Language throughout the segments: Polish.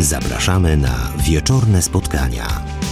Zapraszamy na wieczorne spotkania.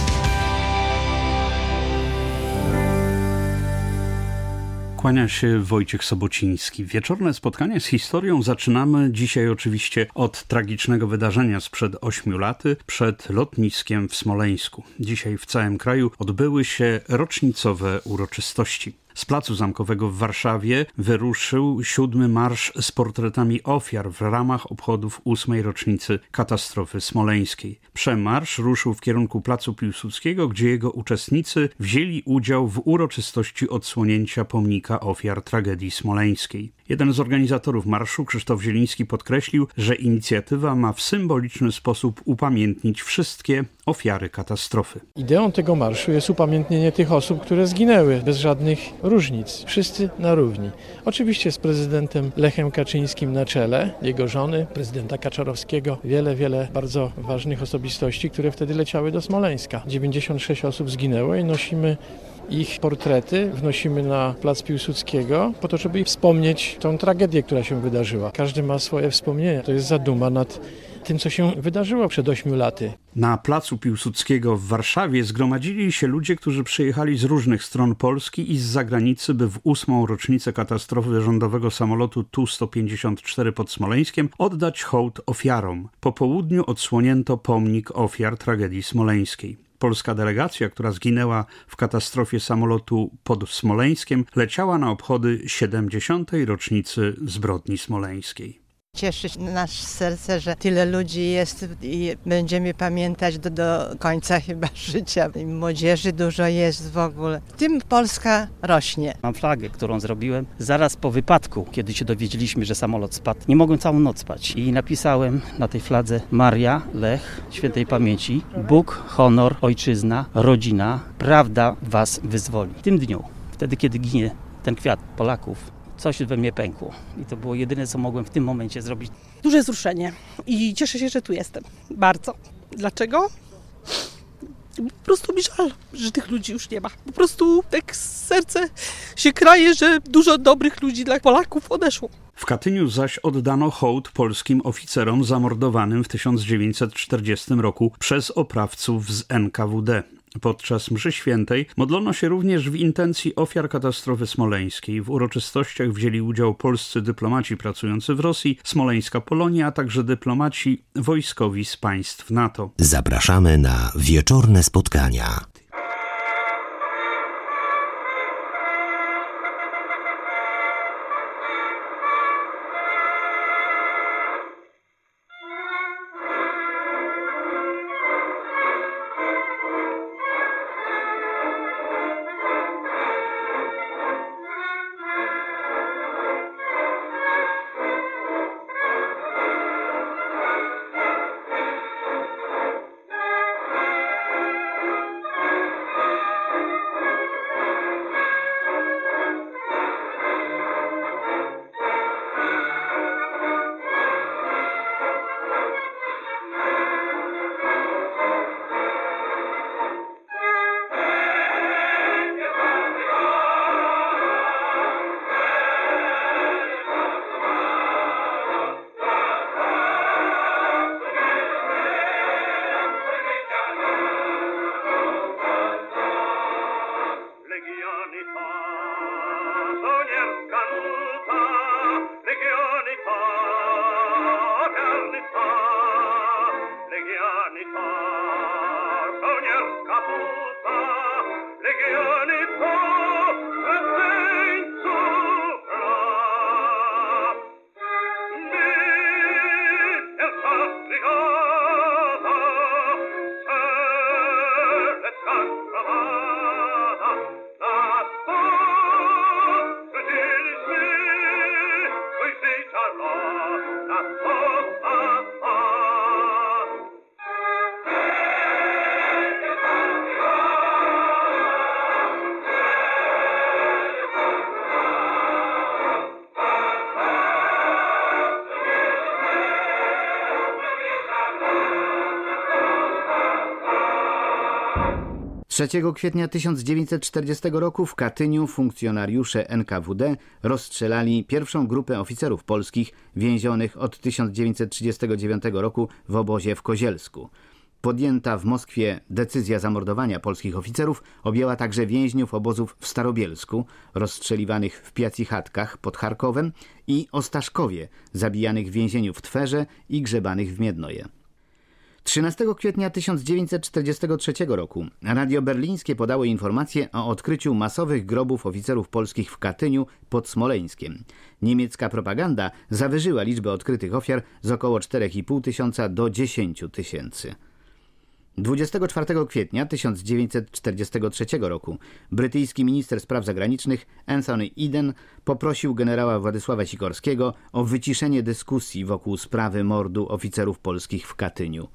Kłania się Wojciech Sobociński. Wieczorne spotkanie z historią zaczynamy dzisiaj oczywiście od tragicznego wydarzenia sprzed 8 lat, przed lotniskiem w Smoleńsku. Dzisiaj w całym kraju odbyły się rocznicowe uroczystości. Z Placu Zamkowego w Warszawie wyruszył 7. marsz z portretami ofiar w ramach obchodów 8. rocznicy katastrofy smoleńskiej. Przemarsz ruszył w kierunku Placu Piłsudskiego, gdzie jego uczestnicy wzięli udział w uroczystości odsłonięcia pomnika ofiar tragedii smoleńskiej. Jeden z organizatorów marszu, Krzysztof Zieliński, podkreślił, że inicjatywa ma w symboliczny sposób upamiętnić wszystkie ofiary katastrofy. Ideą tego marszu jest upamiętnienie tych osób, które zginęły bez żadnych różnic. Wszyscy na równi. Oczywiście z prezydentem Lechem Kaczyńskim na czele, jego żony, prezydenta Kaczorowskiego, wiele bardzo ważnych osobistości, które wtedy leciały do Smoleńska. 96 osób zginęło i nosimy ich portrety, wnosimy na Plac Piłsudskiego po to, żeby wspomnieć tą tragedię, która się wydarzyła. Każdy ma swoje wspomnienia. To jest zaduma nad tym, co się wydarzyło przed 8 laty. Na Placu Piłsudskiego w Warszawie zgromadzili się ludzie, którzy przyjechali z różnych stron Polski i z zagranicy, by w 8. rocznicę katastrofy rządowego samolotu Tu-154 pod Smoleńskiem oddać hołd ofiarom. Po południu odsłonięto pomnik ofiar tragedii smoleńskiej. Polska delegacja, która zginęła w katastrofie samolotu pod Smoleńskiem, leciała na obchody 70. rocznicy zbrodni smoleńskiej. Cieszy nasze serce, że tyle ludzi jest i będziemy pamiętać do końca chyba życia. I młodzieży dużo jest w ogóle. Tym Polska rośnie. Mam flagę, którą zrobiłem zaraz po wypadku, kiedy się dowiedzieliśmy, że samolot spadł. Nie mogłem całą noc spać i napisałem na tej fladze: Maria, Lech, świętej pamięci, Bóg, honor, ojczyzna, rodzina, prawda was wyzwoli. W tym dniu, wtedy kiedy ginie ten kwiat Polaków, coś we mnie pękło i to było jedyne, co mogłem w tym momencie zrobić. Duże wzruszenie i cieszę się, że tu jestem. Bardzo. Dlaczego? Po prostu mi żal, że tych ludzi już nie ma. Po prostu tak serce się kraje, że dużo dobrych ludzi dla Polaków odeszło. W Katyniu zaś oddano hołd polskim oficerom zamordowanym w 1940 roku przez oprawców z NKWD. Podczas mszy świętej modlono się również w intencji ofiar katastrofy smoleńskiej. W uroczystościach wzięli udział polscy dyplomaci pracujący w Rosji, smoleńska Polonia, a także dyplomaci wojskowi z państw NATO. Zapraszamy na wieczorne spotkania. 3 kwietnia 1940 roku w Katyniu funkcjonariusze NKWD rozstrzelali pierwszą grupę oficerów polskich więzionych od 1939 roku w obozie w Kozielsku. Podjęta w Moskwie decyzja zamordowania polskich oficerów objęła także więźniów obozów w Starobielsku, rozstrzeliwanych w Piacichatkach pod Charkowem, i Ostaszkowie, zabijanych w więzieniu w Twerze i grzebanych w Miednoje. 13 kwietnia 1943 roku Radio Berlińskie podało informację o odkryciu masowych grobów oficerów polskich w Katyniu pod Smoleńskiem. Niemiecka propaganda zawyżyła liczbę odkrytych ofiar z około 4,5 tysiąca do 10 tysięcy. 24 kwietnia 1943 roku brytyjski minister spraw zagranicznych Anthony Eden poprosił generała Władysława Sikorskiego o wyciszenie dyskusji wokół sprawy mordu oficerów polskich w Katyniu.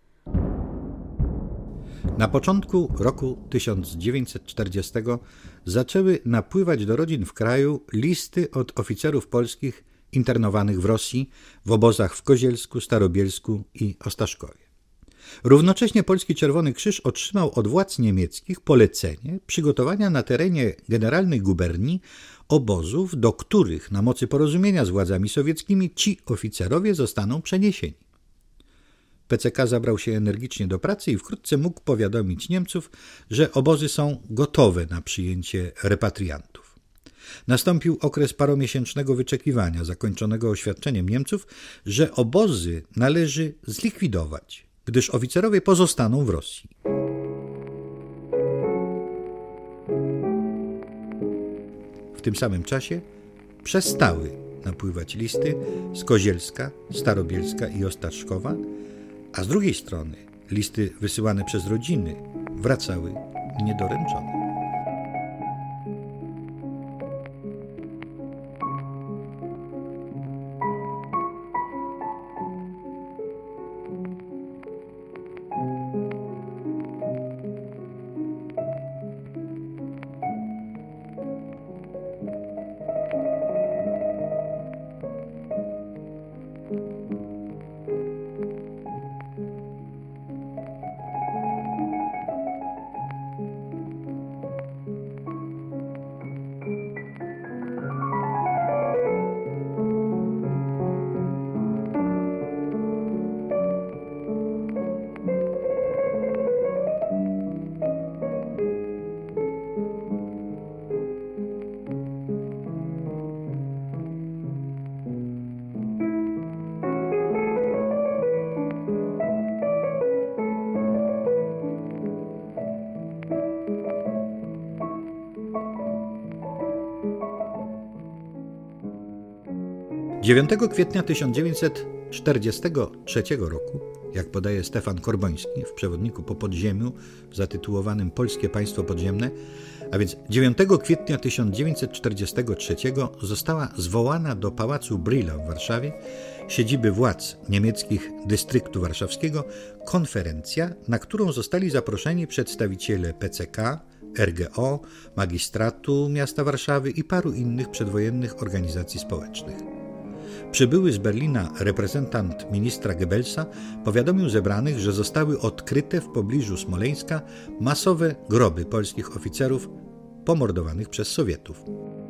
Na początku roku 1940 zaczęły napływać do rodzin w kraju listy od oficerów polskich internowanych w Rosji w obozach w Kozielsku, Starobielsku i Ostaszkowie. Równocześnie Polski Czerwony Krzyż otrzymał od władz niemieckich polecenie przygotowania na terenie generalnych guberni obozów, do których na mocy porozumienia z władzami sowieckimi ci oficerowie zostaną przeniesieni. PCK zabrał się energicznie do pracy i wkrótce mógł powiadomić Niemców, że obozy są gotowe na przyjęcie repatriantów. Nastąpił okres paromiesięcznego wyczekiwania, zakończonego oświadczeniem Niemców, że obozy należy zlikwidować, gdyż oficerowie pozostaną w Rosji. W tym samym czasie przestały napływać listy z Kozielska, Starobielska i Ostaszkowa, a z drugiej strony listy wysyłane przez rodziny wracały niedoręczone. Dziewiątego kwietnia 1943 roku, jak podaje Stefan Korboński w przewodniku po podziemiu zatytułowanym Polskie Państwo Podziemne, a więc 9 kwietnia 1943 została zwołana do Pałacu Brühla w Warszawie, siedziby władz niemieckich dystryktu warszawskiego, konferencja, na którą zostali zaproszeni przedstawiciele PCK, RGO, Magistratu Miasta Warszawy i paru innych przedwojennych organizacji społecznych. Przybyły z Berlina reprezentant ministra Goebbelsa powiadomił zebranych, że zostały odkryte w pobliżu Smoleńska masowe groby polskich oficerów pomordowanych przez Sowietów.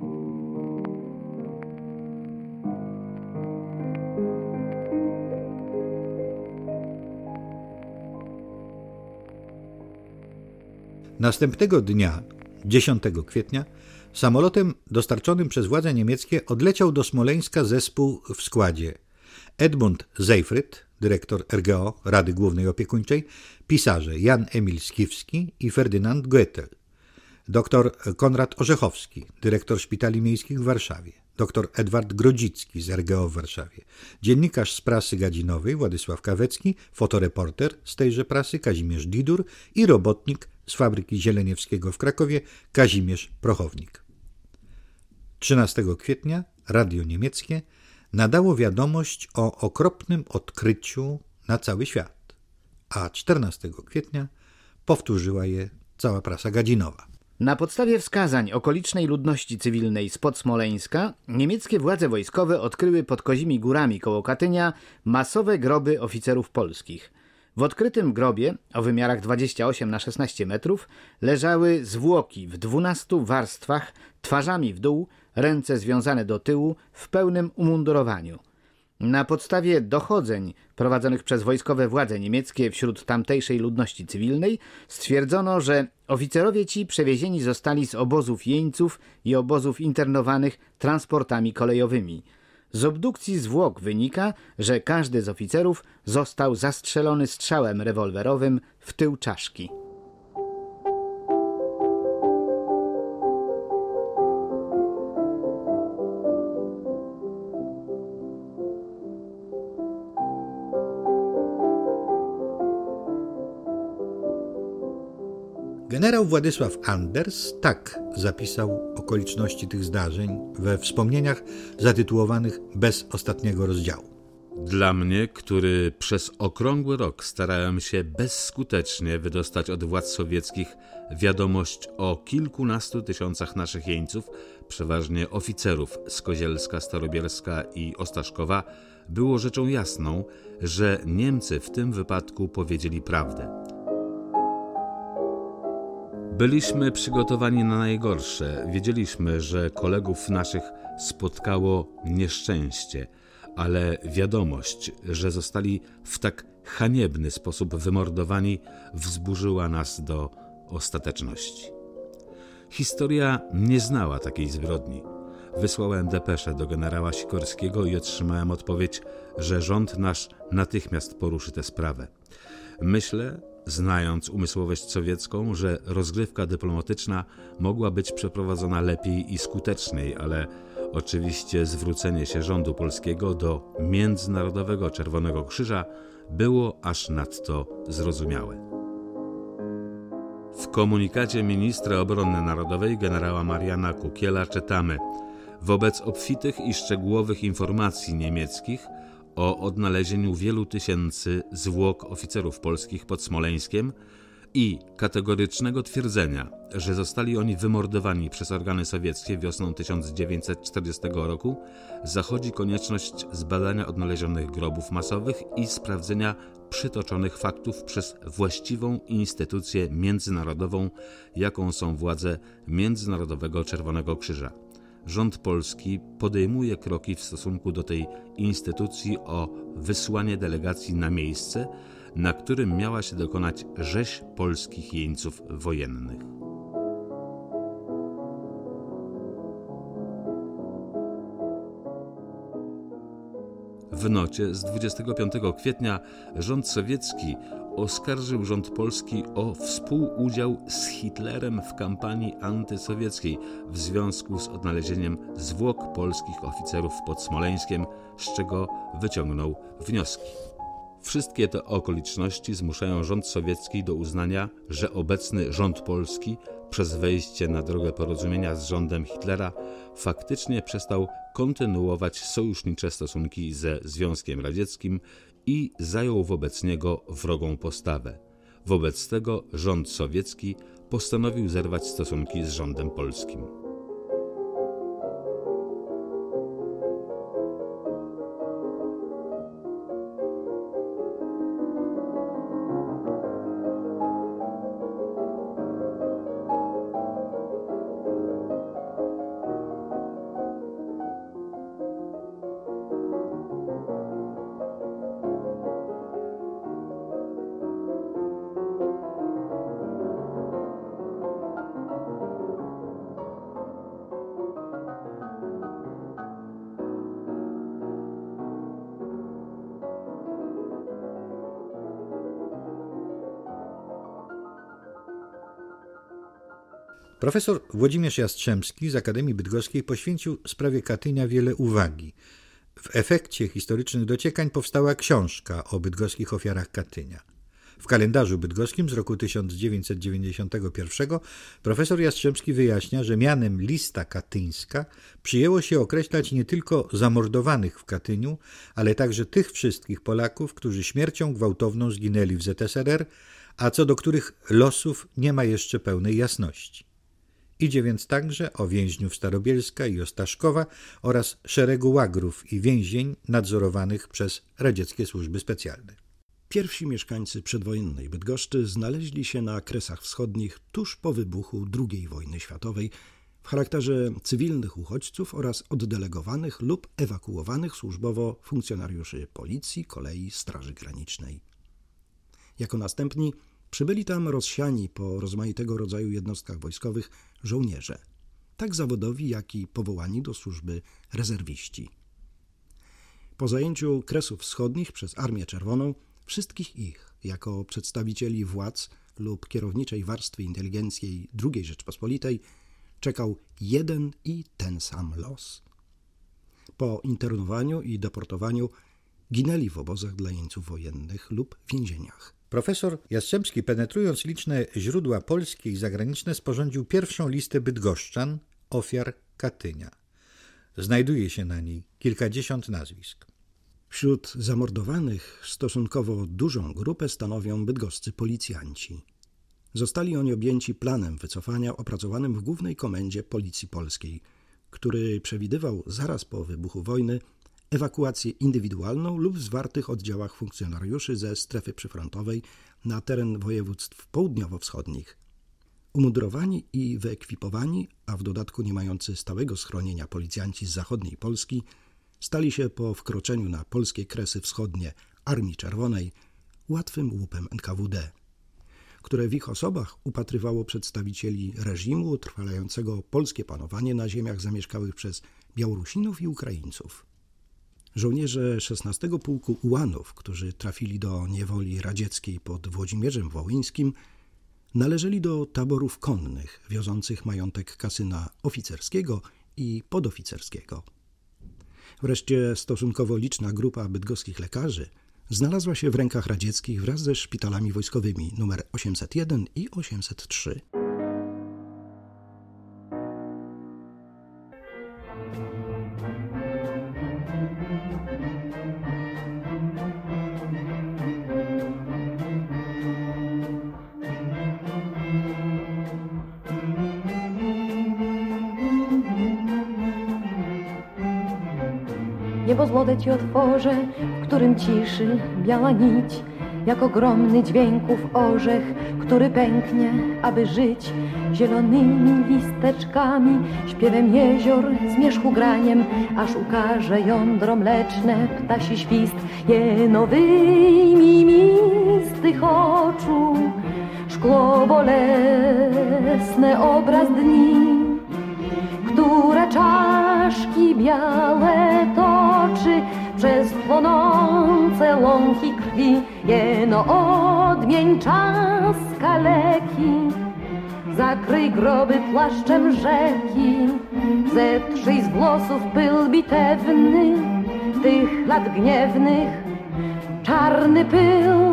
Następnego dnia, 10 kwietnia, samolotem dostarczonym przez władze niemieckie odleciał do Smoleńska zespół w składzie Edmund Seyfried, dyrektor RGO, Rady Głównej Opiekuńczej, pisarze Jan Emil Skiwski i Ferdynand Goethel, dr Konrad Orzechowski, dyrektor szpitali miejskich w Warszawie, dr Edward Grodzicki z RGO w Warszawie, dziennikarz z prasy gadzinowej Władysław Kawecki, fotoreporter z tejże prasy Kazimierz Didur i robotnik z fabryki Zieleniewskiego w Krakowie Kazimierz Prochownik. 13 kwietnia radio niemieckie nadało wiadomość o okropnym odkryciu na cały świat, a 14 kwietnia powtórzyła je cała prasa gadzinowa. Na podstawie wskazań okolicznej ludności cywilnej spod Smoleńska niemieckie władze wojskowe odkryły pod Kozimi Górami koło Katynia masowe groby oficerów polskich. W odkrytym grobie o wymiarach 28 na 16 metrów leżały zwłoki w 12 warstwach, twarzami w dół, ręce związane do tyłu, w pełnym umundurowaniu. Na podstawie dochodzeń prowadzonych przez wojskowe władze niemieckie wśród tamtejszej ludności cywilnej stwierdzono, że oficerowie ci przewiezieni zostali z obozów jeńców i obozów internowanych transportami kolejowymi. Z obdukcji zwłok wynika, że każdy z oficerów został zastrzelony strzałem rewolwerowym w tył czaszki. Generał Władysław Anders tak zapisał okoliczności tych zdarzeń we wspomnieniach zatytułowanych Bez ostatniego rozdziału. Dla mnie, który przez okrągły rok starałem się bezskutecznie wydostać od władz sowieckich wiadomość o kilkunastu tysiącach naszych jeńców, przeważnie oficerów z Kozielska, Starobielska i Ostaszkowa, było rzeczą jasną, że Niemcy w tym wypadku powiedzieli prawdę. Byliśmy przygotowani na najgorsze. Wiedzieliśmy, że kolegów naszych spotkało nieszczęście, ale wiadomość, że zostali w tak haniebny sposób wymordowani, wzburzyła nas do ostateczności. Historia nie znała takiej zbrodni. Wysłałem depeszę do generała Sikorskiego i otrzymałem odpowiedź, że rząd nasz natychmiast poruszy tę sprawę. Myślę, znając umysłowość sowiecką, że rozgrywka dyplomatyczna mogła być przeprowadzona lepiej i skuteczniej, ale oczywiście zwrócenie się rządu polskiego do Międzynarodowego Czerwonego Krzyża było aż nadto zrozumiałe. W komunikacie ministra obrony narodowej generała Mariana Kukiela czytamy: wobec obfitych i szczegółowych informacji niemieckich o odnalezieniu wielu tysięcy zwłok oficerów polskich pod Smoleńskiem i kategorycznego twierdzenia, że zostali oni wymordowani przez organy sowieckie wiosną 1940 roku, zachodzi konieczność zbadania odnalezionych grobów masowych i sprawdzenia przytoczonych faktów przez właściwą instytucję międzynarodową, jaką są władze Międzynarodowego Czerwonego Krzyża. Rząd polski podejmuje kroki w stosunku do tej instytucji o wysłanie delegacji na miejsce, na którym miała się dokonać rzeź polskich jeńców wojennych. W nocie z 25 kwietnia rząd sowiecki oskarżył rząd polski o współudział z Hitlerem w kampanii antysowieckiej w związku z odnalezieniem zwłok polskich oficerów pod Smoleńskiem, z czego wyciągnął wnioski. Wszystkie te okoliczności zmuszają rząd sowiecki do uznania, że obecny rząd polski przez wejście na drogę porozumienia z rządem Hitlera faktycznie przestał kontynuować sojusznicze stosunki ze Związkiem Radzieckim i zajął wobec niego wrogą postawę. Wobec tego rząd sowiecki postanowił zerwać stosunki z rządem polskim. Profesor Włodzimierz Jastrzębski z Akademii Bydgoskiej poświęcił sprawie Katynia wiele uwagi. W efekcie historycznych dociekań powstała książka o bydgoskich ofiarach Katynia. W kalendarzu bydgoskim z roku 1991 profesor Jastrzębski wyjaśnia, że mianem lista katyńska przyjęło się określać nie tylko zamordowanych w Katyniu, ale także tych wszystkich Polaków, którzy śmiercią gwałtowną zginęli w ZSRR, a co do których losów nie ma jeszcze pełnej jasności. Idzie więc także o więźniów Starobielska i Ostaszkowa oraz szeregu łagrów i więzień nadzorowanych przez radzieckie służby specjalne. Pierwsi mieszkańcy przedwojennej Bydgoszczy znaleźli się na Kresach Wschodnich tuż po wybuchu II wojny światowej w charakterze cywilnych uchodźców oraz oddelegowanych lub ewakuowanych służbowo funkcjonariuszy policji, kolei, Straży Granicznej. Jako następni przybyli tam rozsiani po rozmaitego rodzaju jednostkach wojskowych żołnierze, tak zawodowi, jak i powołani do służby rezerwiści. Po zajęciu Kresów Wschodnich przez Armię Czerwoną wszystkich ich, jako przedstawicieli władz lub kierowniczej warstwy inteligencji II Rzeczpospolitej, czekał jeden i ten sam los. Po internowaniu i deportowaniu ginęli w obozach dla jeńców wojennych lub więzieniach. Profesor Jastrzębski, penetrując liczne źródła polskie i zagraniczne, sporządził pierwszą listę bydgoszczan, ofiar Katynia. Znajduje się na niej kilkadziesiąt nazwisk. Wśród zamordowanych stosunkowo dużą grupę stanowią bydgoscy policjanci. Zostali oni objęci planem wycofania opracowanym w Głównej Komendzie Policji Polskiej, który przewidywał zaraz po wybuchu wojny ewakuację indywidualną lub w zwartych oddziałach funkcjonariuszy ze strefy przyfrontowej na teren województw południowo-wschodnich. Umundurowani i wyekwipowani, a w dodatku nie mający stałego schronienia policjanci z zachodniej Polski, stali się po wkroczeniu na polskie Kresy Wschodnie Armii Czerwonej łatwym łupem NKWD, które w ich osobach upatrywało przedstawicieli reżimu utrwalającego polskie panowanie na ziemiach zamieszkałych przez Białorusinów i Ukraińców. Żołnierze 16 Pułku Ułanów, którzy trafili do niewoli radzieckiej pod Włodzimierzem Wołyńskim, należeli do taborów konnych wiozących majątek kasyna oficerskiego i podoficerskiego. Wreszcie stosunkowo liczna grupa bydgoskich lekarzy znalazła się w rękach radzieckich wraz ze szpitalami wojskowymi nr 801 i 803. Niebo złote ci otworzę, w którym ciszy biała nić, jak ogromny dźwięków orzech, który pęknie, aby żyć. Zielonymi listeczkami, śpiewem jezior, zmierzchu graniem, aż ukaże jądro mleczne, ptasi świst. Jeno wyjmij mi z tych oczu szkło bolesne, obraz dni, które czaszki białe toczy przez płonące łąki krwi. Jeno odmień czas kaleki, zakryj groby płaszczem rzeki, zetrzyj z włosów pył bitewny, tych lat gniewnych, czarny pył.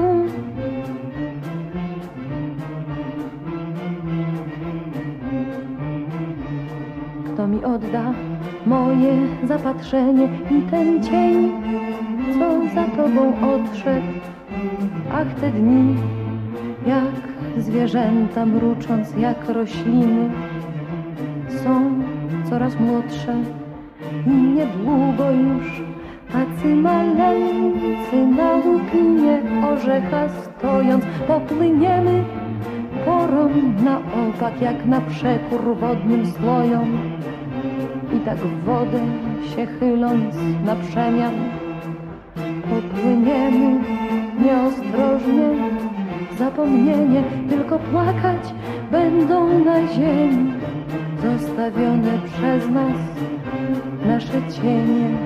Kto mi odda moje zapatrzenie i ten cień, co za tobą odszedł? Ach, te dni, jak zwierzęta mrucząc, jak rośliny, są coraz młodsze i niedługo już tacy maleńcy na łupinie orzecha stojąc popłyniemy porą na opak, jak na przekór wodnym slojom. I tak w wodę się chyląc na przemian popłyniemy nieostrożnie, zapomnienie, tylko płakać będą na ziemi zostawione przez nas nasze cienie.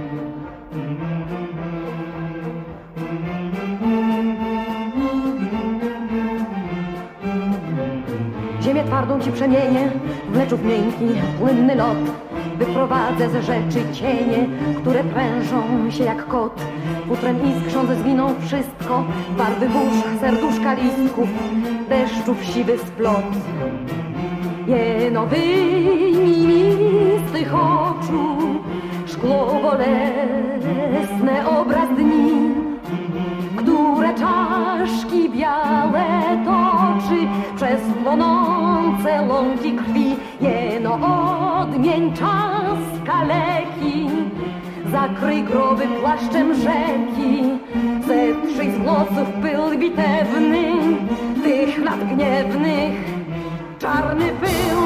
Ziemię twardą ci przemienię w mleczów miękki, płynny lot. Wyprowadzę ze rzeczy cienie, które prężą się jak kot. Futrem iskrząc zwiną wszystko, barwy burz, serduszka listków, deszczów siwy splot. Jeno wyjmij mi z tych oczu szkło bolesne, obraz dni, które czaszki białe toczy przez płonące łąki krwi. Jeno odmień czas kaleki, Zakryj groby płaszczem rzeki, zetrzyj z losów pył bitewny, tych lat gniewnych, czarny pył.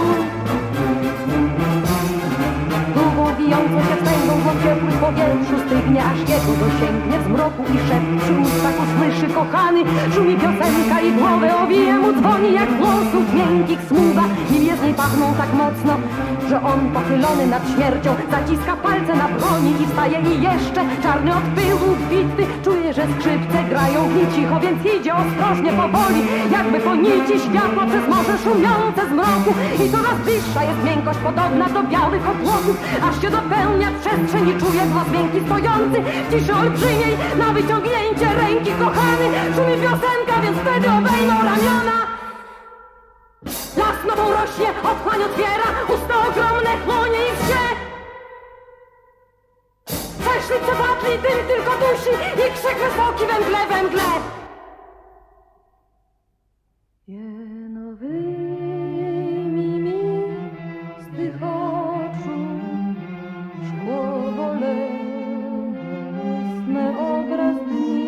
Długą wijącą się wstęgą w ciepły w powietrzu stygnie, aż jego dosięgnie w zmroku i szept przy ustach usłyszy kochany. Szumi piosenka i głowę owije mu, dzwoni jak włosów miękkich smuga. I z niej pachną tak mocno, że on pochylony nad śmiercią zaciska palce na broni i wstaje i jeszcze czarny od pyłu bitwy. Czuje, że skrzypce grają w nim cicho, więc idzie ostrożnie powoli, jakby po nici światła przez morze szumiące z mroku. I coraz bliższa jest miękkość podobna do białych obłoków, aż się dopełnia przestrzeń i czuje głos miękki stojący w ciszy olbrzymiej na wyciągnięcie ręki kochany. Szumi piosenka, więc wtedy obejmą ramiona. Las nową rośnie, otchłań otwiera, usta ogromne chłonie i wsie. Weszli przepadli, dym tylko dusi i krzyk wysoki we mgle, we mgle. Jenowymi mi z tych oczu szkło bolesne obraz dni,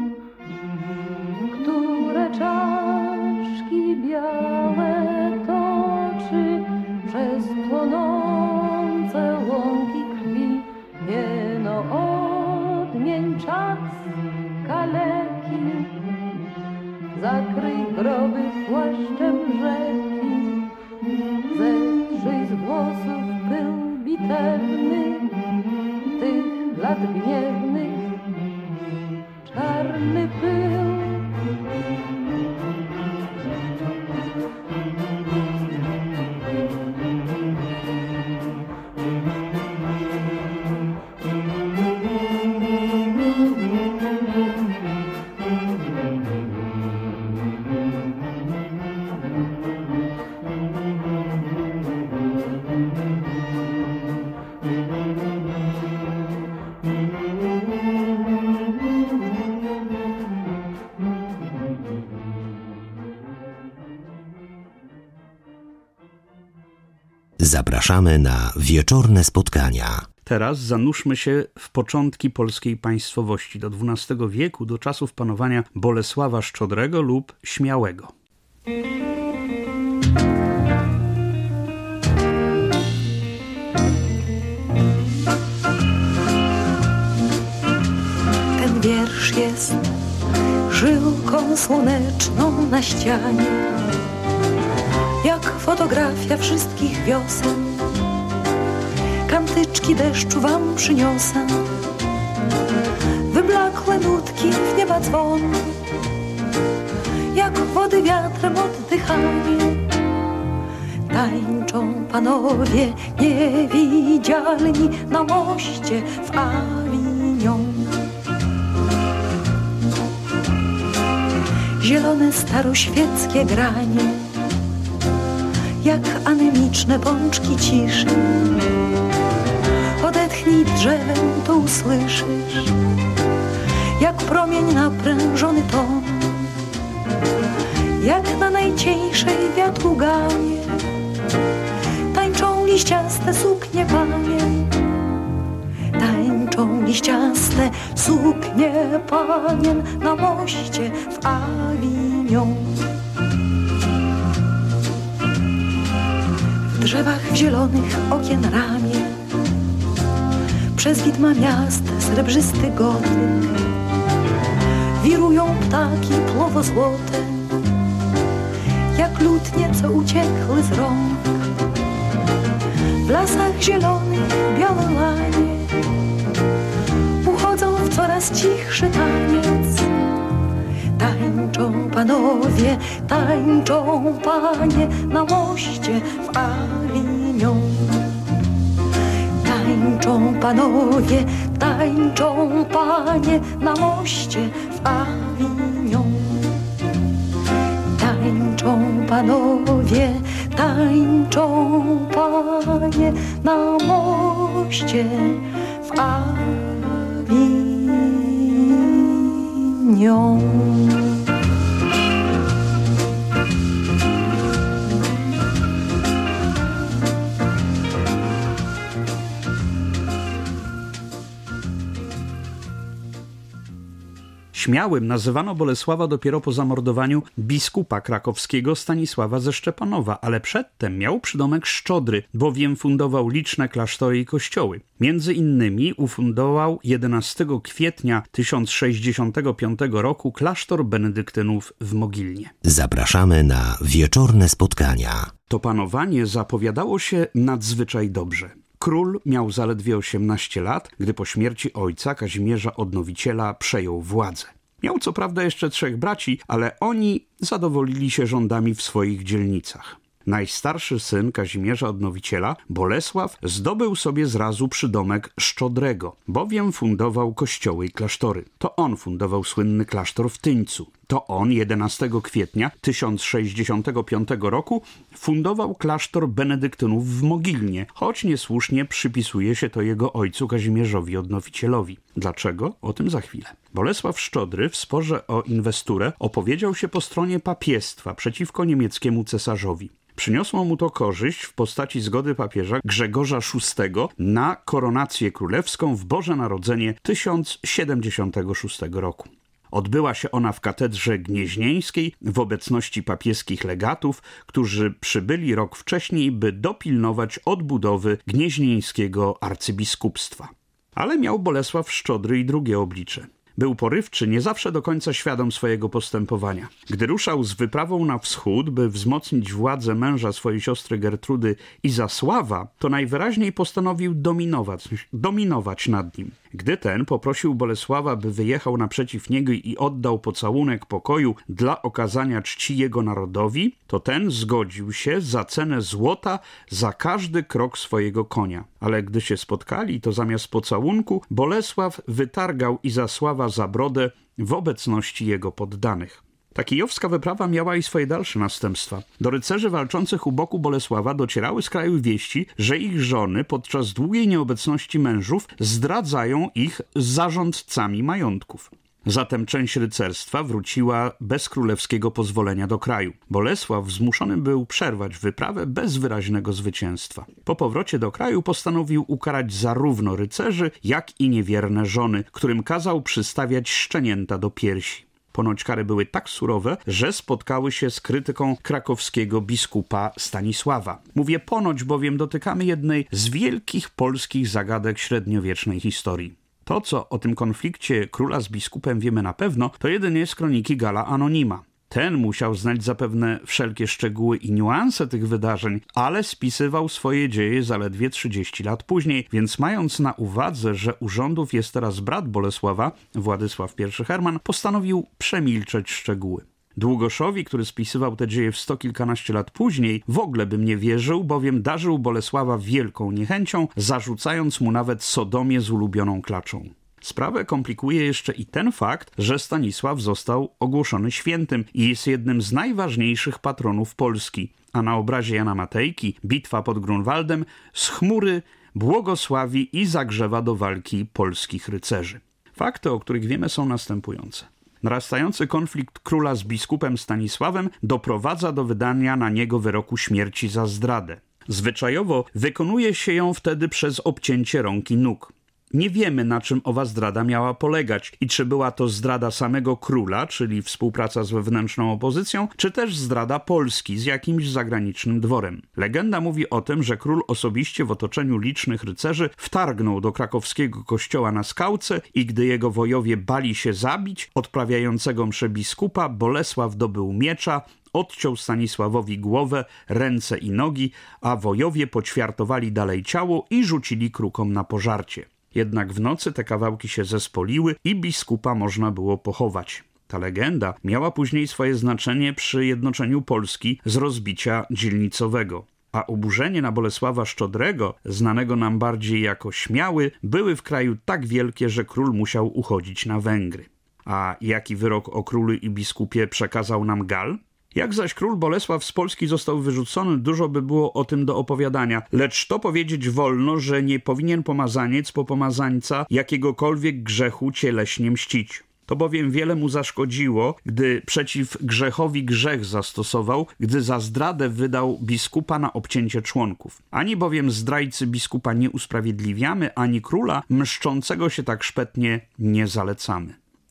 które czaszki białe toczy przez płonące łąki krwi. Jeno odmień czas kaleki, zakryj groby płaszczem rzeki, zetrzyj z włosów pył bitewny, tych lat gniewnych, czarny pył. Zapraszamy na wieczorne spotkania. Teraz zanurzmy się w początki polskiej państwowości do XII wieku, do czasów panowania Bolesława Szczodrego lub Śmiałego. Ten wiersz jest żyłką słoneczną na ścianie, jak fotografia wszystkich wiosen. Kantyczki deszczu wam przyniosę, wyblakłe nutki w nieba dzwonu, jak wody wiatrem oddychanie. Tańczą panowie niewidzialni na moście w Avignon. Zielone staroświeckie granie, jak anemiczne pączki ciszy. Odetchnij drzewem, to usłyszysz, jak promień naprężony ton, jak na najcieńszej wiatru gamie. Tańczą liściaste suknie panien, tańczą liściaste suknie panien na moście w Avignon. W drzewach zielonych okien ramię, przez widma miast srebrzysty gotyk, wirują ptaki płowo-złote, jak lutnie, co uciekły z rąk. W lasach zielonych białe łanie uchodzą w coraz cichszy taniec. Tańczą panowie, tańczą panie na moście w Avignon. Tańczą panowie, tańczą panie na moście w Avignon. Tańczą panowie, tańczą panie na moście w Avignon. Śmiałym nazywano Bolesława dopiero po zamordowaniu biskupa krakowskiego Stanisława ze Szczepanowa, ale przedtem miał przydomek Szczodry, bowiem fundował liczne klasztory i kościoły. Między innymi ufundował 11 kwietnia 1065 roku klasztor benedyktynów w Mogilnie. Zapraszamy na wieczorne spotkania. To panowanie zapowiadało się nadzwyczaj dobrze. Król miał zaledwie 18 lat, gdy po śmierci ojca Kazimierza Odnowiciela przejął władzę. Miał co prawda jeszcze 3 braci, ale oni zadowolili się rządami w swoich dzielnicach. Najstarszy syn Kazimierza Odnowiciela, Bolesław, zdobył sobie zrazu przydomek Szczodrego, bowiem fundował kościoły i klasztory. To on fundował słynny klasztor w Tyńcu. To on 11 kwietnia 1065 roku fundował klasztor benedyktynów w Mogilnie, choć niesłusznie przypisuje się to jego ojcu Kazimierzowi Odnowicielowi. Dlaczego? O tym za chwilę. Bolesław Szczodry w sporze o inwesturę opowiedział się po stronie papiestwa przeciwko niemieckiemu cesarzowi. Przyniosło mu to korzyść w postaci zgody papieża Grzegorza VI na koronację królewską w Boże Narodzenie 1076 roku. Odbyła się ona w katedrze gnieźnieńskiej w obecności papieskich legatów, którzy przybyli rok wcześniej, by dopilnować odbudowy gnieźnieńskiego arcybiskupstwa. Ale miał Bolesław Szczodry i drugie oblicze. Był porywczy, nie zawsze do końca świadom swojego postępowania. Gdy ruszał z wyprawą na wschód, by wzmocnić władzę męża swojej siostry Gertrudy Izasława, to najwyraźniej postanowił dominować nad nim. Gdy ten poprosił Bolesława, by wyjechał naprzeciw niego i oddał pocałunek pokoju dla okazania czci jego narodowi, to ten zgodził się za cenę złota za każdy krok swojego konia. Ale gdy się spotkali, to zamiast pocałunku Bolesław wytargał Izasława za brodę w obecności jego poddanych. Ta kijowska wyprawa miała i swoje dalsze następstwa. Do rycerzy walczących u boku Bolesława docierały z kraju wieści, że ich żony podczas długiej nieobecności mężów zdradzają ich z zarządcami majątków. Zatem część rycerstwa wróciła bez królewskiego pozwolenia do kraju. Bolesław zmuszony był przerwać wyprawę bez wyraźnego zwycięstwa. Po powrocie do kraju postanowił ukarać zarówno rycerzy, jak i niewierne żony, którym kazał przystawiać szczenięta do piersi. Ponoć kary były tak surowe, że spotkały się z krytyką krakowskiego biskupa Stanisława. Mówię ponoć, bowiem dotykamy jednej z wielkich polskich zagadek średniowiecznej historii. To, co o tym konflikcie króla z biskupem wiemy na pewno, to jedynie z kroniki Galla Anonima. Ten musiał znać zapewne wszelkie szczegóły i niuanse tych wydarzeń, ale spisywał swoje dzieje zaledwie 30 lat później, więc mając na uwadze, że u rządów jest teraz brat Bolesława, Władysław I Herman, postanowił przemilczeć szczegóły. Długoszowi, który spisywał te dzieje w 100 kilkanaście lat później, w ogóle bym nie wierzył, bowiem darzył Bolesława wielką niechęcią, zarzucając mu nawet sodomię z ulubioną klaczą. Sprawę komplikuje jeszcze i ten fakt, że Stanisław został ogłoszony świętym i jest jednym z najważniejszych patronów Polski, a na obrazie Jana Matejki bitwa pod Grunwaldem z chmury błogosławi i zagrzewa do walki polskich rycerzy. Fakty, o których wiemy, są następujące. Narastający konflikt króla z biskupem Stanisławem doprowadza do wydania na niego wyroku śmierci za zdradę. Zwyczajowo wykonuje się ją wtedy przez obcięcie rąk i nóg. Nie wiemy, na czym owa zdrada miała polegać i czy była to zdrada samego króla, czyli współpraca z wewnętrzną opozycją, czy też zdrada Polski z jakimś zagranicznym dworem. Legenda mówi o tym, że król osobiście w otoczeniu licznych rycerzy wtargnął do krakowskiego kościoła na Skałce i gdy jego wojowie bali się zabić odprawiającego mszę biskupa, Bolesław dobył miecza, odciął Stanisławowi głowę, ręce i nogi, a wojowie poćwiartowali dalej ciało i rzucili krukom na pożarcie. Jednak w nocy te kawałki się zespoliły i biskupa można było pochować. Ta legenda miała później swoje znaczenie przy jednoczeniu Polski z rozbicia dzielnicowego. A oburzenie na Bolesława Szczodrego, znanego nam bardziej jako Śmiały, były w kraju tak wielkie, że król musiał uchodzić na Węgry. A jaki wyrok o królu i biskupie przekazał nam Gall? Jak zaś król Bolesław z Polski został wyrzucony, dużo by było o tym do opowiadania, lecz to powiedzieć wolno, że nie powinien pomazaniec po pomazańca jakiegokolwiek grzechu cieleśnie mścić. To bowiem wiele mu zaszkodziło, gdy przeciw grzechowi grzech zastosował, gdy za zdradę wydał biskupa na obcięcie członków. Ani bowiem zdrajcy biskupa nie usprawiedliwiamy, ani króla mszczącego się tak szpetnie nie zalecamy.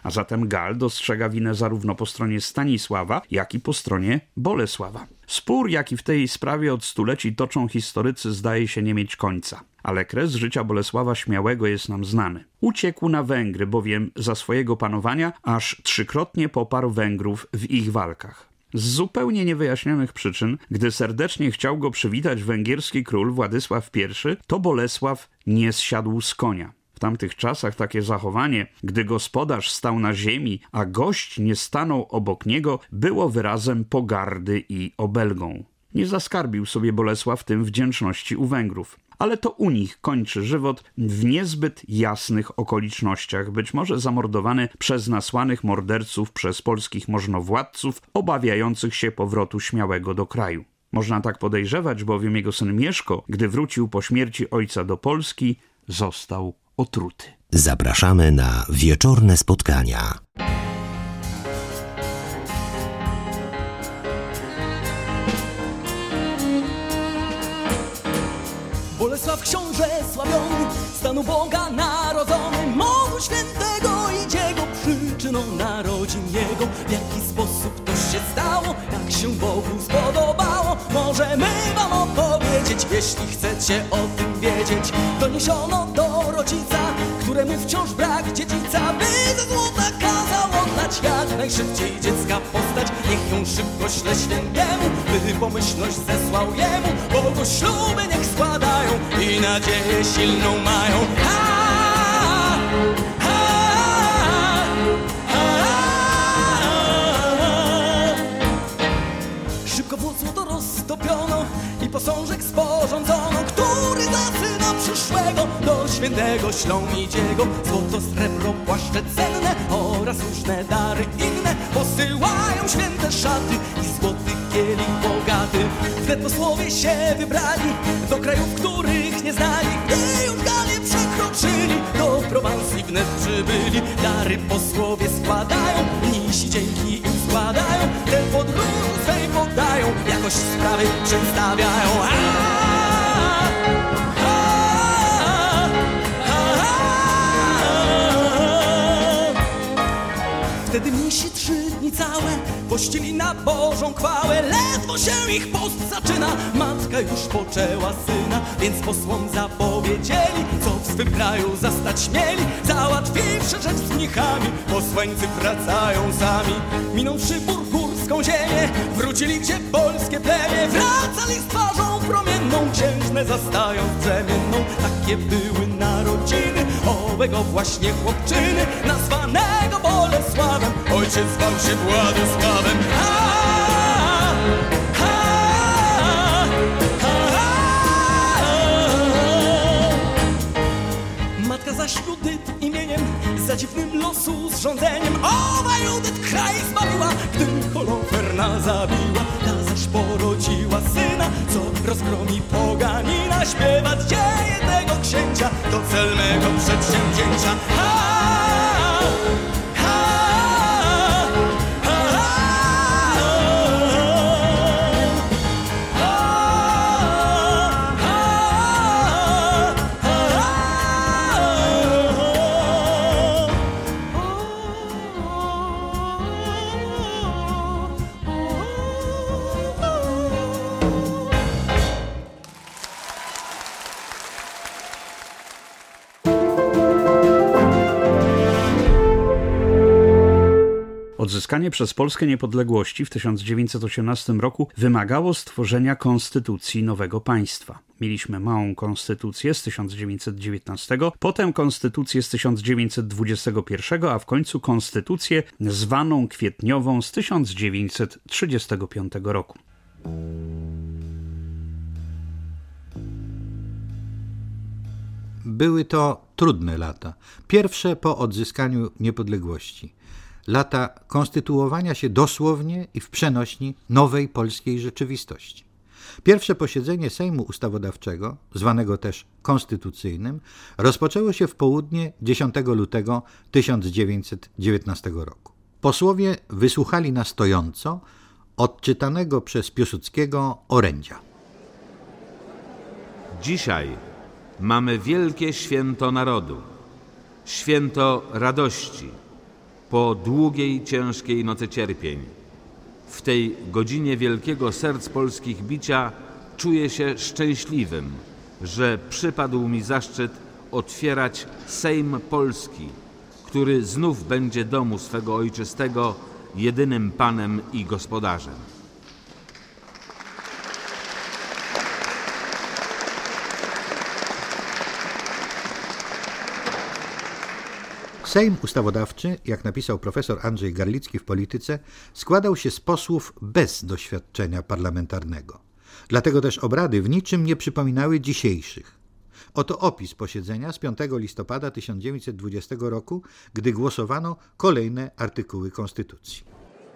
A zatem Gall dostrzega winę zarówno po stronie Stanisława, jak i po stronie Bolesława. Spór, jaki w tej sprawie od stuleci toczą historycy, zdaje się nie mieć końca. Ale kres życia Bolesława Śmiałego jest nam znany. Uciekł na Węgry, bowiem za swojego panowania aż 3-krotnie poparł Węgrów w ich walkach. Z zupełnie niewyjaśnionych przyczyn, gdy serdecznie chciał go przywitać węgierski król Władysław I, to Bolesław nie zsiadł z konia. W tamtych czasach takie zachowanie, gdy gospodarz stał na ziemi, a gość nie stanął obok niego, było wyrazem pogardy i obelgą. Nie zaskarbił sobie Bolesław tym wdzięczności u Węgrów. Ale to u nich kończy żywot w niezbyt jasnych okolicznościach, być może zamordowany przez nasłanych morderców przez polskich możnowładców obawiających się powrotu Śmiałego do kraju. Można tak podejrzewać, bowiem jego syn Mieszko, gdy wrócił po śmierci ojca do Polski, został otruty. Zapraszamy na wieczorne spotkania. Bolesław książę sławiony, stanu Boga narodzony, moru świętego idzie go przyczyną narodzin jego. W jaki sposób to się stało, jak się Bogu spodobało, możemy wam opowiedzieć, jeśli chcecie o tym wiedzieć. Doniesiono do rodzica, któremu wciąż brak dziedzica, by ze złota kazał oddać jak najszybciej dziecka postać. Niech ją szybko śle świętemu, by pomyślność zesłał jemu, bo go śluby niech składają i nadzieję silną mają. Szybko wóz złoto roztopiono i posążek sporządzono, który za syna przyszłego do świętego ślą idziego. Złoto, srebro, płaszcze cenne oraz różne dary inne posyłają święte szaty i złoty kielich bogaty. Wnet posłowie się wybrali do krajów, których nie znali. Gdy już Galię przekroczyli, do Prowansji wnet przybyli. Dary posłowie składają, mnisi dzięki im składają, te podróży swej podają, jakoś sprawy przedstawiają. Wtedy mnisi 3 dni całe pościli na Bożą chwałę. Ledwo się ich post zaczyna, matka już poczęła syna, więc posłom zapowiedzieli, co w swym kraju zastać mieli. Załatwiwszy rzecz z mnichami, posłańcy wracają sami. Minąwszy burgurską ziemię, wrócili gdzie polskie plemię. Wracali z twarzą promienną, księżnę zastając brzemienną. Takie były narodziny owego właśnie chłopczyny, nazwanego Bolesławem. Ojciec zwał się Władysławem. Matka zaś Judyt imieniem, za dziwnym losu zrządzeniem, owa Judyt kraj zbawiła, gdy Holoferna zabiła. Ta zaś porodziła syna, co rozgromi poganina. Śpiewać dzieje tego księcia, to cel mego przedsięwzięcia. Odzyskanie przez Polskę niepodległości w 1918 roku wymagało stworzenia konstytucji nowego państwa. Mieliśmy małą konstytucję z 1919, potem konstytucję z 1921, a w końcu konstytucję zwaną kwietniową z 1935 roku. Były to trudne lata, pierwsze po odzyskaniu niepodległości. Lata konstytuowania się dosłownie i w przenośni nowej polskiej rzeczywistości. Pierwsze posiedzenie Sejmu Ustawodawczego, zwanego też konstytucyjnym, rozpoczęło się w południe 10 lutego 1919 roku. Posłowie wysłuchali na stojąco odczytanego przez Piłsudskiego orędzia. Dzisiaj mamy wielkie święto narodu, święto radości, po długiej, ciężkiej nocy cierpień. W tej godzinie wielkiego serc polskich bicia czuję się szczęśliwym, że przypadł mi zaszczyt otwierać Sejm Polski, który znów będzie domu swego ojczystego jedynym panem i gospodarzem. Sejm Ustawodawczy, jak napisał profesor Andrzej Garlicki w Polityce, składał się z posłów bez doświadczenia parlamentarnego. Dlatego też obrady w niczym nie przypominały dzisiejszych. Oto opis posiedzenia z 5 listopada 1920 roku, gdy głosowano kolejne artykuły Konstytucji.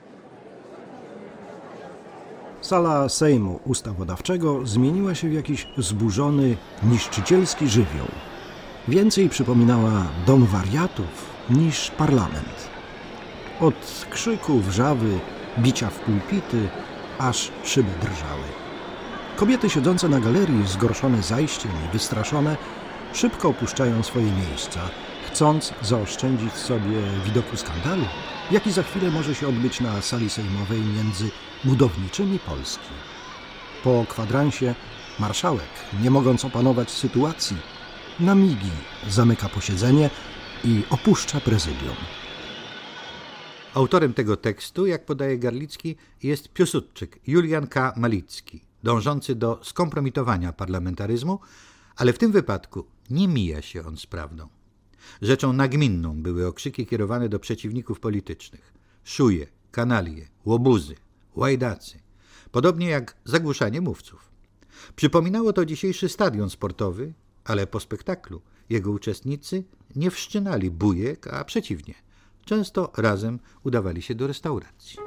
Sala Sejmu Ustawodawczego zmieniła się w jakiś zburzony, niszczycielski żywioł. Więcej przypominała dom wariatów niż parlament. Od krzyku, wrzawy, bicia w pulpity, aż szyby drżały. Kobiety siedzące na galerii, zgorszone zajściem i wystraszone, szybko opuszczają swoje miejsca, chcąc zaoszczędzić sobie widoku skandalu, jaki za chwilę może się odbyć na sali sejmowej między budowniczymi Polski. Po kwadransie marszałek, nie mogąc opanować sytuacji, na migi zamyka posiedzenie i opuszcza prezydium. Autorem tego tekstu, jak podaje Garlicki, jest Piłsudczyk Julian K. Malicki, dążący do skompromitowania parlamentaryzmu, ale w tym wypadku nie mija się on z prawdą. Rzeczą nagminną były okrzyki kierowane do przeciwników politycznych. Szuje, kanalie, łobuzy, łajdacy. Podobnie jak zagłuszanie mówców. Przypominało to dzisiejszy stadion sportowy, ale po spektaklu jego uczestnicy nie wszczynali bujek, a przeciwnie. Często razem udawali się do restauracji.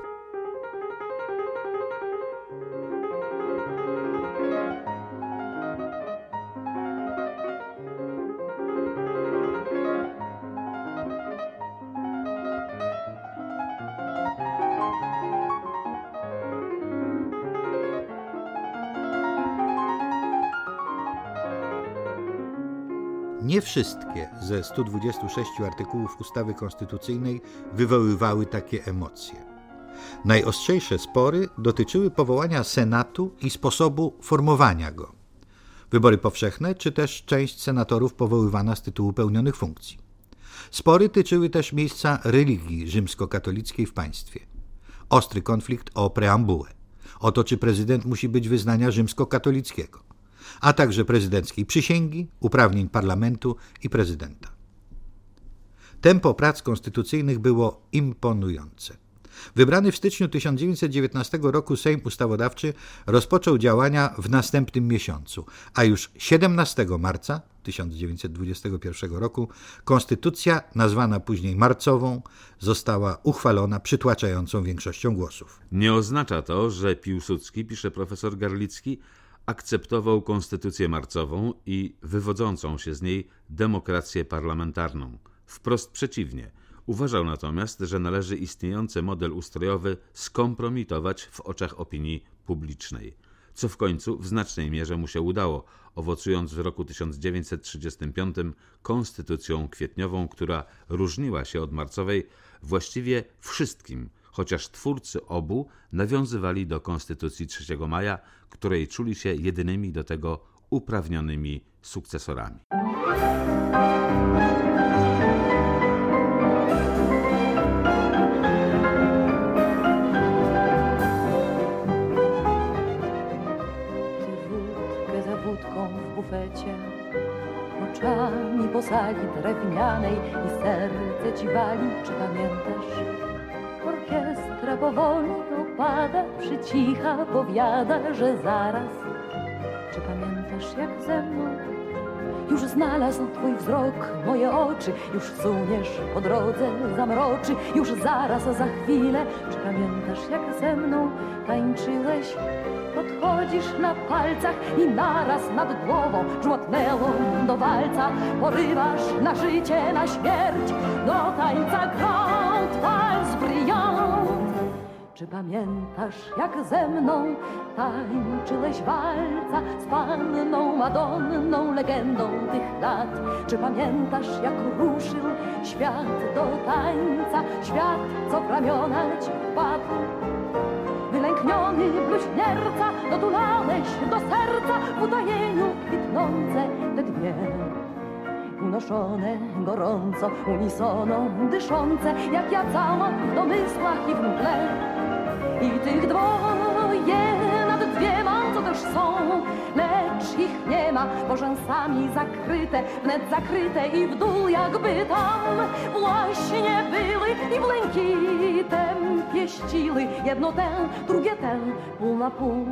Nie wszystkie ze 126 artykułów ustawy konstytucyjnej wywoływały takie emocje. Najostrzejsze spory dotyczyły powołania Senatu i sposobu formowania go. Wybory powszechne, czy też część senatorów powoływana z tytułu pełnionych funkcji. Spory tyczyły też miejsca religii rzymskokatolickiej w państwie. Ostry konflikt o preambułę, o to, czy prezydent musi być wyznania rzymskokatolickiego, a także prezydenckiej przysięgi, uprawnień parlamentu i prezydenta. Tempo prac konstytucyjnych było imponujące. Wybrany w styczniu 1919 roku Sejm Ustawodawczy rozpoczął działania w następnym miesiącu, a już 17 marca 1921 roku konstytucja, nazwana później marcową, została uchwalona przytłaczającą większością głosów. Nie oznacza to, że Piłsudski, pisze profesor Garlicki, akceptował konstytucję marcową i wywodzącą się z niej demokrację parlamentarną. Wprost przeciwnie. Uważał natomiast, że należy istniejący model ustrojowy skompromitować w oczach opinii publicznej, co w końcu w znacznej mierze mu się udało, owocując w roku 1935 konstytucją kwietniową, która różniła się od marcowej właściwie wszystkim, chociaż twórcy obu nawiązywali do Konstytucji 3 maja, której czuli się jedynymi do tego uprawnionymi sukcesorami. Wódkę za wódką w bufecie, oczami po sali drewnianej i serce ci wali, czy pamiętasz? Orkiestra powoli opada, przycicha, powiada, że zaraz. Czy pamiętasz, jak ze mną już znalazł twój wzrok moje oczy? Już suniesz po drodze, zamroczy, już zaraz, za chwilę. Czy pamiętasz, jak ze mną tańczyłeś? Podchodzisz na palcach i naraz nad głową żmotnęło do walca. Porywasz na życie, na śmierć, do tańca grand, walc brillant. Czy pamiętasz, jak ze mną tańczyłeś walca z panną Madonną, legendą tych lat? Czy pamiętasz, jak ruszył świat do tańca, świat, co w ramiona ci wpadł? Wylękniony bluźnierca, dotulałeś do serca w utajeniu kwitnące te dwie. Unoszone gorąco, unisono dyszące, jak ja cała w domysłach i w mgle. I tych dwoje nad dwiema, co też są, lecz ich nie ma, bo rzęsami zakryte, wnet zakryte i w dół jakby tam właśnie były i błękitem pieściły jedno tę, drugie tę, pół na pół.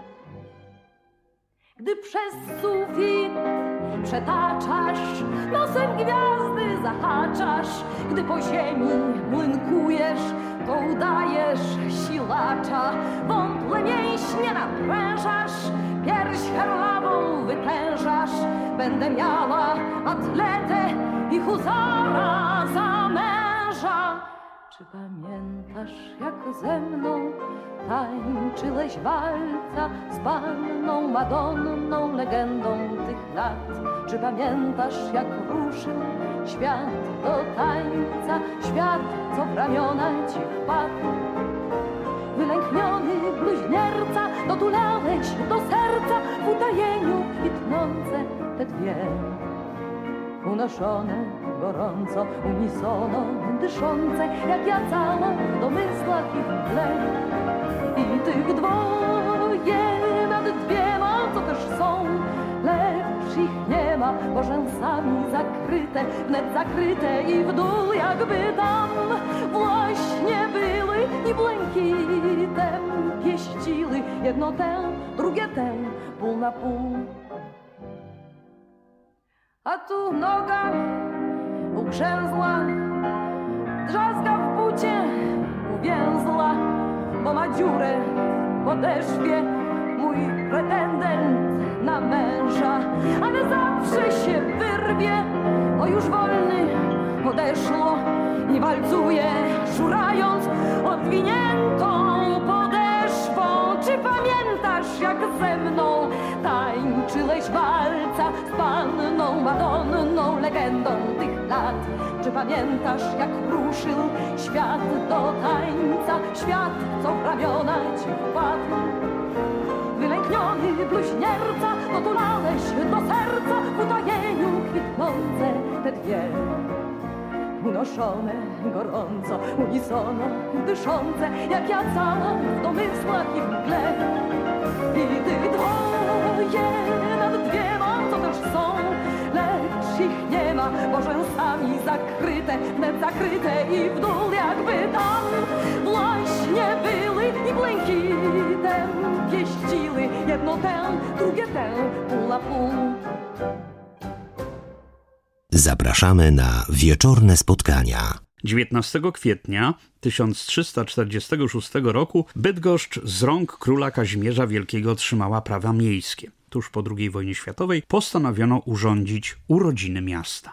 Gdy przez sufit przetaczasz, nosem gwiazdy zahaczasz, gdy po ziemi młynkujesz, to udajesz silacza. Wątle mięśnie naprężasz, pierś herlawą wytężasz. Będę miała atletę i huzara za męża. Czy pamiętasz, jak ze mną tańczyłeś walca z panną Madonną, legendą tych lat? Czy pamiętasz, jak ruszył świat do tańca, świat, co w ramiona ci wpadł? Wylękniony bluźnierca, dotulałeś do serca w utajeniu kwitnące te dwie. Unoszone gorąco, unisono dyszące, jak ja cała w domysłach i w mgle. I tych dwoje nad dwiema, co też są, lecz ich nie ma, bo rzęsami zakryte, wnet zakryte i w dół jakby tam właśnie były i błękitem pieściły jedno tę, drugie tę, pół na pół. A tu noga ugrzęzła, drzazga w bucie uwięzła, bo ma dziurę w podeszwie mój pretendent na męża. Ale zawsze się wyrwie, o już wolny podeszło i walcuje, szurając odwiniętą podeszwą. Czy pamiętasz, jak ze mną tańczyłeś walca z panną Madonną, legendą tych lat? Czy pamiętasz, jak ruszył świat do tańca, świat, co w ramiona ci wpadł? Wylękniony bluźnierca, dotulałeś do serca w utajeniu kwitnące te dwie. Unoszone gorąco, unisono dyszące, jak ja cała w domysłach i w mgle. I tych dwoje nad dwiema, co też są, lecz ich nie ma, bo rzęsami zakryte, wnet zakryte i w dół jakby tam właśnie były i błękitem pieściły jedno tę, drugie tę, pół na pół. Zapraszamy na wieczorne spotkania. 19 kwietnia 1346 roku Bydgoszcz z rąk króla Kazimierza Wielkiego otrzymała prawa miejskie. Tuż po II wojnie światowej postanowiono urządzić urodziny miasta.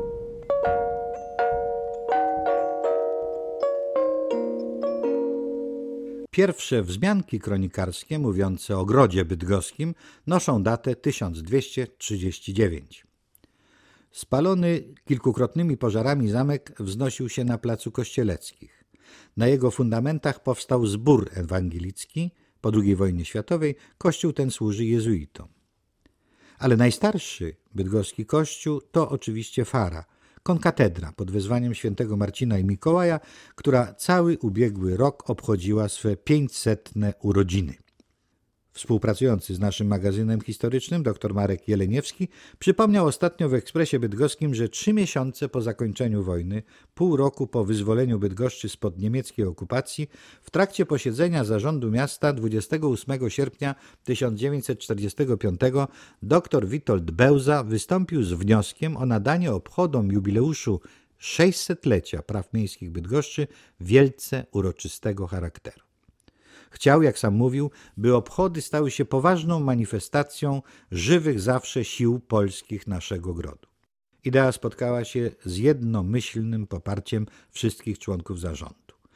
Pierwsze wzmianki kronikarskie mówiące o Grodzie Bydgoskim noszą datę 1239. Spalony kilkukrotnymi pożarami zamek wznosił się na placu Kościeleckich. Na jego fundamentach powstał zbór ewangelicki. Po II wojnie światowej kościół ten służy jezuitom. Ale najstarszy bydgoski kościół to oczywiście fara, konkatedra pod wezwaniem świętego Marcina i Mikołaja, która cały ubiegły rok obchodziła swe 500. urodziny. Współpracujący z naszym magazynem historycznym dr Marek Jeleniewski przypomniał ostatnio w Ekspresie Bydgoskim, że 3 miesiące po zakończeniu wojny, pół roku po wyzwoleniu Bydgoszczy spod niemieckiej okupacji, w trakcie posiedzenia zarządu miasta 28 sierpnia 1945 dr Witold Bełza wystąpił z wnioskiem o nadanie obchodom jubileuszu 600-lecia praw miejskich Bydgoszczy wielce uroczystego charakteru. Chciał, jak sam mówił, by obchody stały się poważną manifestacją żywych zawsze sił polskich naszego grodu. Idea spotkała się z jednomyślnym poparciem wszystkich członków zarządu.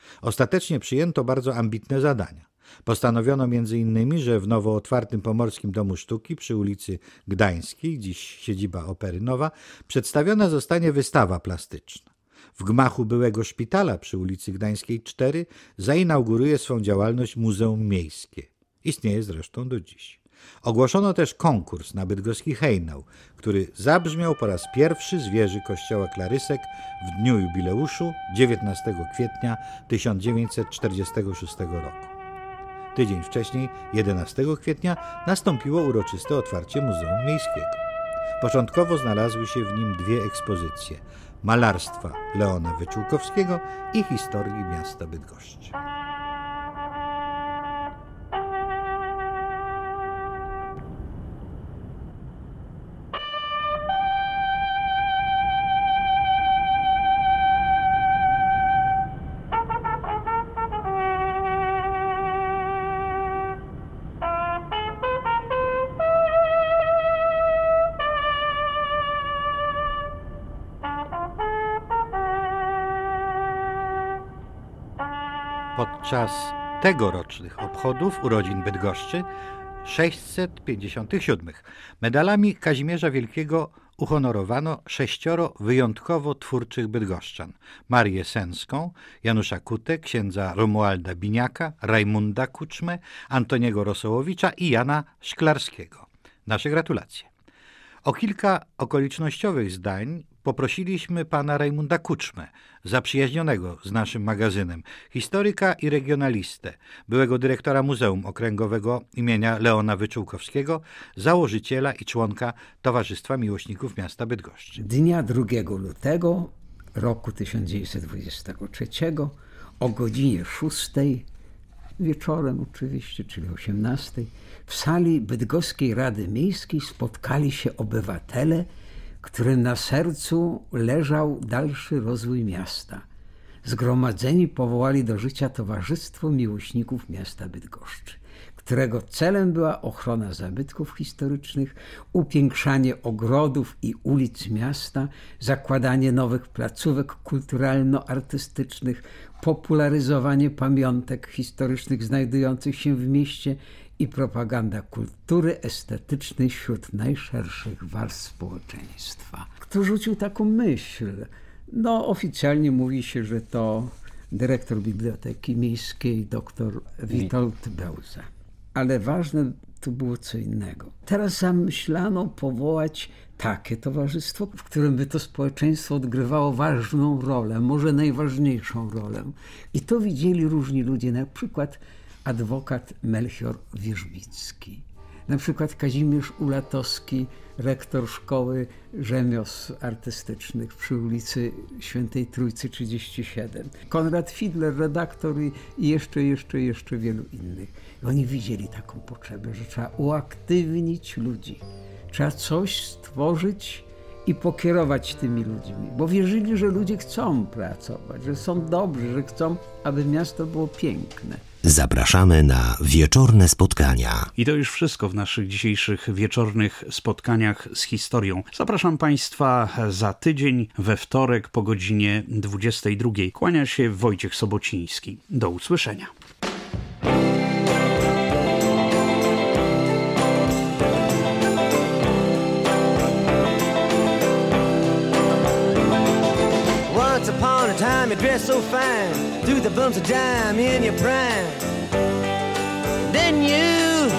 Ostatecznie przyjęto bardzo ambitne zadania. Postanowiono m.in., że w nowo otwartym Pomorskim Domu Sztuki przy ulicy Gdańskiej, dziś siedziba Opery Nowa, przedstawiona zostanie wystawa plastyczna. W gmachu byłego szpitala przy ulicy Gdańskiej 4 zainauguruje swą działalność Muzeum Miejskie. Istnieje zresztą do dziś. Ogłoszono też konkurs na bydgoski hejnał, który zabrzmiał po raz pierwszy z wieży kościoła Klarysek w dniu jubileuszu 19 kwietnia 1946 roku. Tydzień wcześniej, 11 kwietnia, nastąpiło uroczyste otwarcie Muzeum Miejskiego. Początkowo znalazły się w nim dwie ekspozycje – malarstwa Leona Wyczółkowskiego i historii miasta Bydgoszczy. Podczas tegorocznych obchodów urodzin Bydgoszczy 657 medalami Kazimierza Wielkiego uhonorowano 6 wyjątkowo twórczych bydgoszczan: Marię Senską, Janusza Kutę, księdza Romualda Biniaka, Rajmunda Kuczmę, Antoniego Rosołowicza i Jana Szklarskiego. Nasze gratulacje. O kilka okolicznościowych zdań poprosiliśmy pana Rajmunda Kuczmę, zaprzyjaźnionego z naszym magazynem, historyka i regionalistę, byłego dyrektora Muzeum Okręgowego imienia Leona Wyczółkowskiego, założyciela i członka Towarzystwa Miłośników Miasta Bydgoszczy. Dnia 2 lutego roku 1923 o godzinie 6 wieczorem oczywiście, czyli 18, w sali Bydgoskiej Rady Miejskiej spotkali się obywatele, którym na sercu leżał dalszy rozwój miasta. Zgromadzeni powołali do życia Towarzystwo Miłośników Miasta Bydgoszczy, którego celem była ochrona zabytków historycznych, upiększanie ogrodów i ulic miasta, zakładanie nowych placówek kulturalno-artystycznych, popularyzowanie pamiątek historycznych znajdujących się w mieście i propaganda kultury estetycznej wśród najszerszych warstw społeczeństwa. Kto rzucił taką myśl? No, oficjalnie mówi się, że to dyrektor Biblioteki Miejskiej dr Witold Bełza. Ale ważne tu było co innego. Teraz zamyślano powołać takie towarzystwo, w którym by to społeczeństwo odgrywało ważną rolę, może najważniejszą rolę. I to widzieli różni ludzie, na przykład adwokat Melchior Wierzbicki, na przykład Kazimierz Ulatowski, rektor Szkoły Rzemiosł Artystycznych przy ulicy Świętej Trójcy 37, Konrad Fidler, redaktor i jeszcze wielu innych. I oni widzieli taką potrzebę, że trzeba uaktywnić ludzi, trzeba coś stworzyć i pokierować tymi ludźmi, bo wierzyli, że ludzie chcą pracować, że są dobrzy, że chcą, aby miasto było piękne. Zapraszamy na wieczorne spotkania. I to już wszystko w naszych dzisiejszych wieczornych spotkaniach z historią. Zapraszam Państwa za tydzień, we wtorek po godzinie 22. Kłania się Wojciech Sobociński. Do usłyszenia. Once upon a time you dressed so fine, threw the bumps of dime in your prime. Then you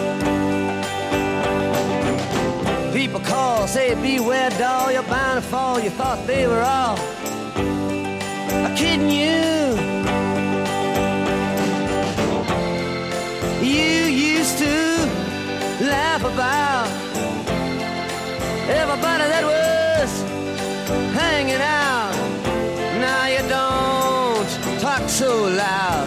people call, say beware doll, you're bound to fall. You thought they were all kidding you. You used to laugh about everybody that was hanging out. Now you don't talk so loud.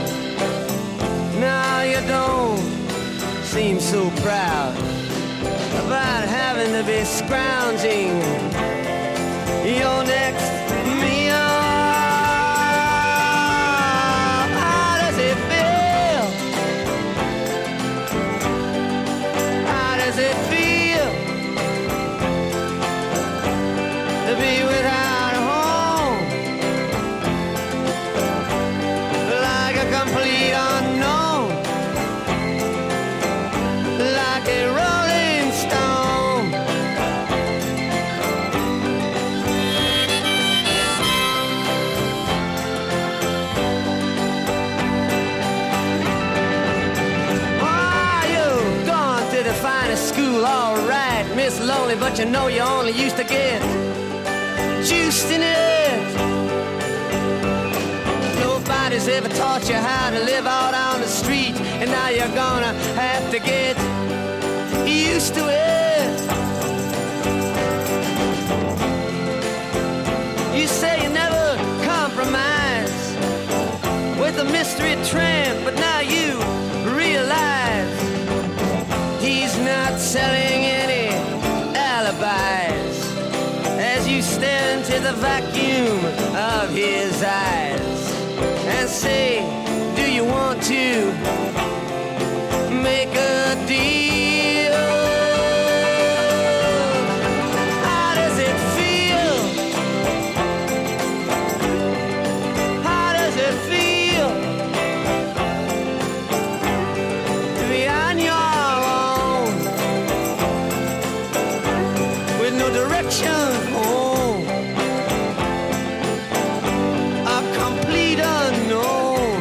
Now you don't seem so proud about having to be scrounging your next meal. How does it feel? How does it feel to be without a home? it's lonely, but you know you only used to get juiced in it. Nobody's ever taught you how to live out on the street, and now you're gonna have to get used to it. You say you never compromise with a mystery tramp, but now you realize he's not selling any alibis as you stare into the vacuum of his eyes and say, do you want to make a deal? How does it feel? How does it feel to be on your own with no direction home? A complete unknown,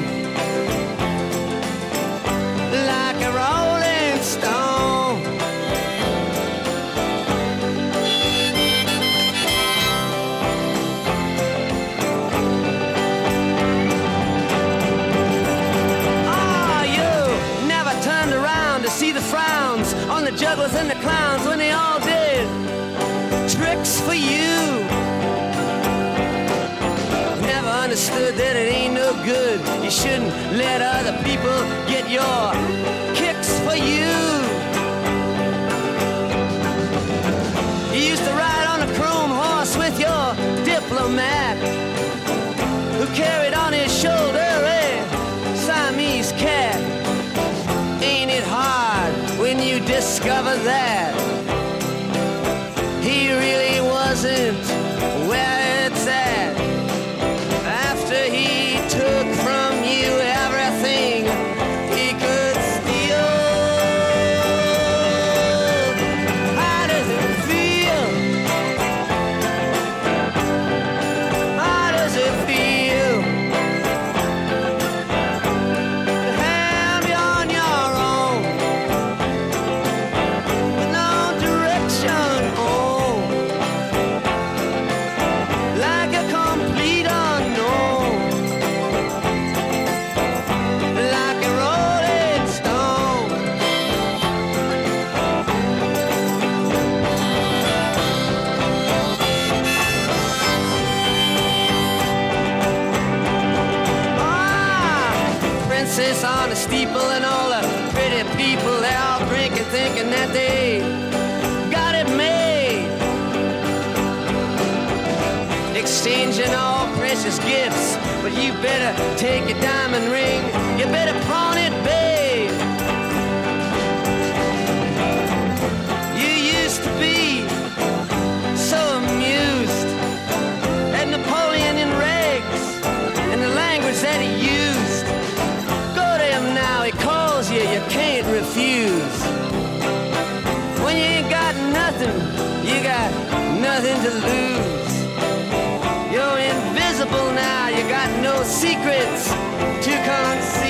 like a rolling stone. Oh, you never turned around to see the frowns on the jugglers and the clowns when they all did tricks for you. Never understood that it ain't no good. You shouldn't let other people get your kicks for you. You used to ride on a chrome horse with your diplomat, who carried on his shoulder a Siamese cat. Ain't it hard when you discover that he really wasn't where it's at? After he took from you everything he could steal. How does it feel? How does it feel to have you on your own with no direction home, like a complete unknown, like a rolling stone? Princess on a steeple and all the pretty people, they're all drinking, thinking that they got it made, exchanging all precious gifts. But you better take your diamond ring, you better pawn it, babe. You used to be so amused at Napoleon in rags and the language that he used. Go to him now, he calls you, you can't refuse. When you ain't got nothing, you got nothing to lose. You're invisible now, you got no secrets to conceal.